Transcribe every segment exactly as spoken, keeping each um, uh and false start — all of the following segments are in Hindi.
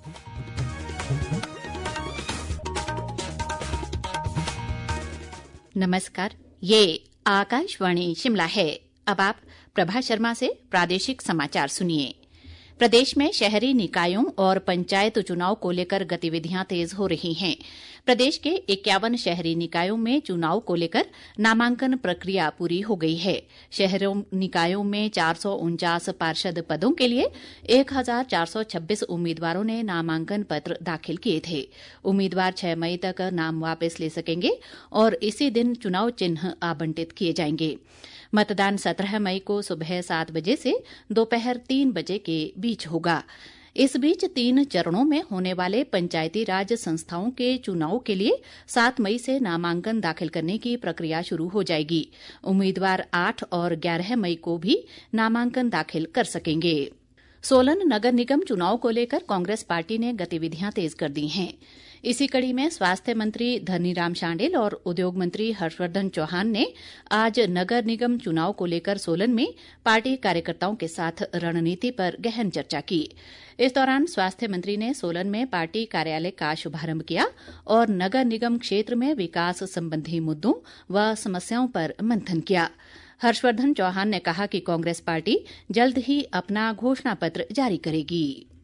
नमस्कार, ये आकाशवाणी शिमला है। अब आप प्रभा शर्मा से प्रादेशिक समाचार सुनिए। प्रदेश में शहरी निकायों और पंचायत चुनाव को लेकर गतिविधियां तेज हो रही हैं। प्रदेश के इक्यावन शहरी निकायों में चुनाव को लेकर नामांकन प्रक्रिया पूरी हो गई है। शहरों निकायों में चार सौ उनचास पार्षद पदों के लिए एक हजार चार सौ छब्बीस उम्मीदवारों ने नामांकन पत्र दाखिल किए थे। उम्मीदवार छह मई तक नाम वापस ले सकेंगे और इसी दिन चुनाव चिन्ह आवंटित किए जाएंगे। मतदान सत्रह मई को सुबह सात बजे से दोपहर तीन बजे के बीच होगा। इस बीच तीन चरणों में होने वाले पंचायती राज संस्थाओं के चुनाव के लिए सात मई से नामांकन दाखिल करने की प्रक्रिया शुरू हो जाएगी। उम्मीदवार आठ और ग्यारह मई को भी नामांकन दाखिल कर सकेंगे। सोलन नगर निगम चुनाव को लेकर कांग्रेस पार्टी ने गतिविधियां तेज कर दी हैं। इसी कड़ी में स्वास्थ्य मंत्री धनीराम शांडिल और उद्योग मंत्री हर्षवर्धन चौहान ने आज नगर निगम चुनाव को लेकर सोलन में पार्टी कार्यकर्ताओं के साथ रणनीति पर गहन चर्चा की। इस दौरान स्वास्थ्य मंत्री ने सोलन में पार्टी कार्यालय का शुभारंभ किया और नगर निगम क्षेत्र में विकास संबंधी मुद्दों व समस्याओं पर मंथन किया। हर्षवर्धन चौहान ने कहा कि कांग्रेस पार्टी जल्द ही अपना घोषणा पत्र जारी करेगी।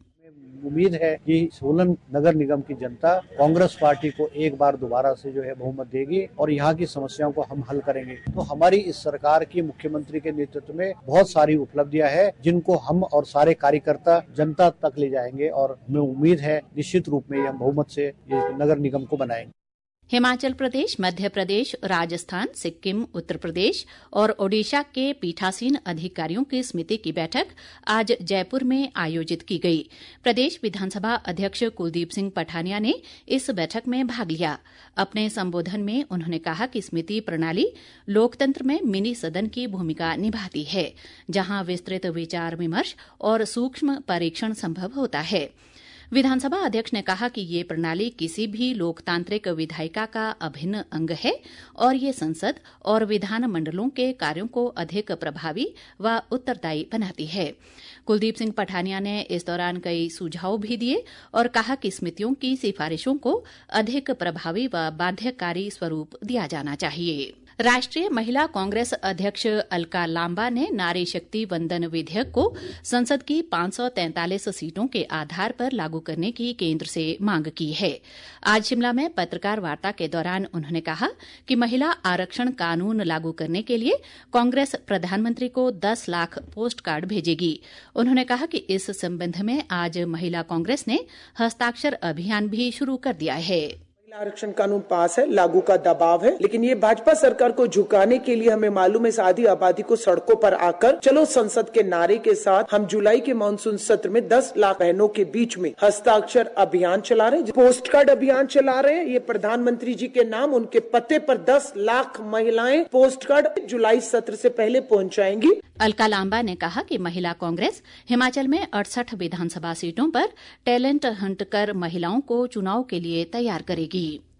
उम्मीद है कि सोलन नगर निगम की जनता कांग्रेस पार्टी को एक बार दोबारा से जो है बहुमत देगी और यहाँ की समस्याओं को हम हल करेंगे। तो हमारी इस सरकार की मुख्यमंत्री के नेतृत्व में बहुत सारी उपलब्धियां हैं जिनको हम और सारे कार्यकर्ता जनता तक ले जाएंगे और हमें उम्मीद है निश्चित रूप में हम बहुमत से ये नगर निगम को बनाएंगे। हिमाचल प्रदेश, मध्य प्रदेश, राजस्थान, सिक्किम, उत्तर प्रदेश और ओडिशा के पीठासीन अधिकारियों की समिति की बैठक आज जयपुर में आयोजित की गई। प्रदेश विधानसभा अध्यक्ष कुलदीप सिंह पठानिया ने इस बैठक में भाग लिया। अपने संबोधन में उन्होंने कहा कि समिति प्रणाली लोकतंत्र में मिनी सदन की भूमिका निभाती है, जहां विस्तृत विचार विमर्श और सूक्ष्म परीक्षण संभव होता है। विधानसभा अध्यक्ष ने कहा कि ये प्रणाली किसी भी लोकतांत्रिक विधायिका का अभिन्न अंग है और ये संसद और विधान मंडलों के कार्यों को अधिक प्रभावी व उत्तरदायी बनाती है। कुलदीप सिंह पठानिया ने इस दौरान कई सुझाव भी दिए और कहा कि समितियों की सिफारिशों को अधिक प्रभावी व बाध्यकारी स्वरूप दिया जाना चाहिए। राष्ट्रीय महिला कांग्रेस अध्यक्ष अलका लांबा ने नारी शक्ति वंदन विधेयक को संसद की पांच सौ तैंतालीस सीटों के आधार पर लागू करने की केंद्र से मांग की है। आज शिमला में पत्रकार वार्ता के दौरान उन्होंने कहा कि महिला आरक्षण कानून लागू करने के लिए कांग्रेस प्रधानमंत्री को दस लाख पोस्ट कार्ड भेजेगी। उन्होंने कहा कि इस संबंध में आज महिला कांग्रेस ने हस्ताक्षर अभियान भी शुरू कर दिया है। आरक्षण कानून पास है, लागू का दबाव है, लेकिन ये भाजपा सरकार को झुकाने के लिए हमें मालूम है आधी आबादी को सड़कों पर आकर चलो संसद के नारे के साथ हम जुलाई के मानसून सत्र में दस लाख बहनों के बीच में हस्ताक्षर अभियान चला रहे हैं, पोस्ट कार्ड अभियान चला रहे हैं। ये प्रधानमंत्री जी के नाम उनके पते पर दस लाख महिलाएं पोस्ट कार्ड जुलाई सत्र से पहले पहुंचाएंगी। अलका लांबा ने कहा कि महिला कांग्रेस हिमाचल में अड़सठ विधानसभा सीटों पर टैलेंट हंट कर महिलाओं को चुनाव के लिए तैयार करेगी।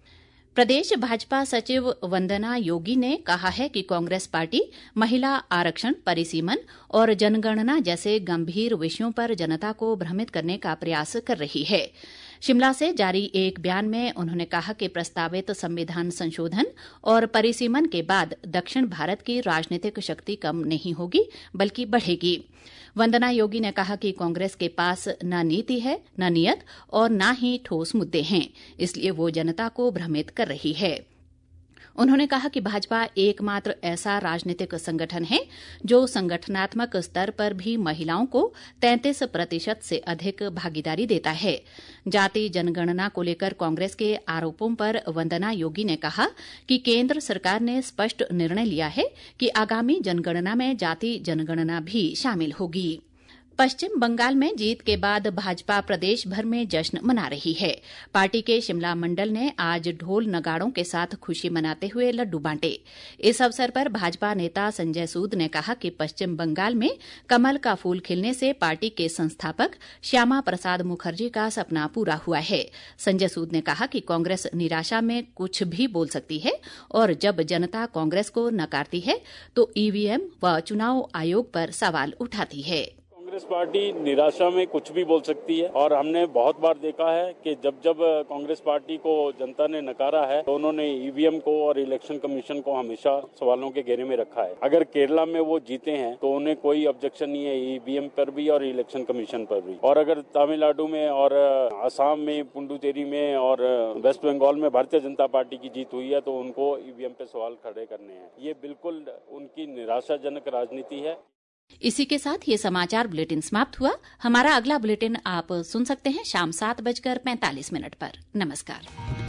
प्रदेश भाजपा सचिव वंदना योगी ने कहा है कि कांग्रेस पार्टी महिला आरक्षण, परिसीमन और जनगणना जैसे गंभीर विषयों पर जनता को भ्रमित करने का प्रयास कर रही है। शिमला से जारी एक बयान में उन्होंने कहा कि प्रस्तावित संविधान संशोधन और परिसीमन के बाद दक्षिण भारत की राजनीतिक शक्ति कम नहीं होगी बल्कि बढ़ेगी। वंदना योगी ने कहा कि कांग्रेस के पास न नीति है, न नियत और न ही ठोस मुद्दे हैं, इसलिए वो जनता को भ्रमित कर रही है। उन्होंने कहा कि भाजपा एकमात्र ऐसा राजनीतिक संगठन है जो संगठनात्मक स्तर पर भी महिलाओं को तैंतीस प्रतिशत से अधिक भागीदारी देता है। जाति जनगणना को लेकर कांग्रेस के आरोपों पर वंदना योगी ने कहा कि केंद्र सरकार ने स्पष्ट निर्णय लिया है कि आगामी जनगणना में जाति जनगणना भी शामिल होगी। पश्चिम बंगाल में जीत के बाद भाजपा प्रदेश भर में जश्न मना रही है। पार्टी के शिमला मंडल ने आज ढोल नगाड़ों के साथ खुशी मनाते हुए लड्डू बांटे। इस अवसर पर भाजपा नेता संजय सूद ने कहा कि पश्चिम बंगाल में कमल का फूल खिलने से पार्टी के संस्थापक श्यामा प्रसाद मुखर्जी का सपना पूरा हुआ है। संजय सूद ने कहा कि कांग्रेस निराशा में कुछ भी बोल सकती है और जब जनता कांग्रेस को नकारती है तो ईवीएम व चुनाव आयोग पर सवाल उठाती है। कांग्रेस पार्टी निराशा में कुछ भी बोल सकती है और हमने बहुत बार देखा है कि जब जब कांग्रेस पार्टी को जनता ने नकारा है तो उन्होंने ईवीएम को और इलेक्शन कमीशन को हमेशा सवालों के घेरे में रखा है। अगर केरला में वो जीते हैं तो उन्हें कोई ऑब्जेक्शन नहीं है ईवीएम पर भी और इलेक्शन कमीशन पर भी, और अगर तमिलनाडु में और असम में, पुडुचेरी में और वेस्ट बंगाल में भारतीय जनता पार्टी की जीत हुई है तो उनको ईवीएम पे सवाल खड़े करने हैं। ये बिल्कुल उनकी निराशाजनक राजनीति है। इसी के साथ ये समाचार बुलेटिन समाप्त हुआ। हमारा अगला बुलेटिन आप सुन सकते हैं शाम सात बजकर पैंतालीस मिनट पर। नमस्कार।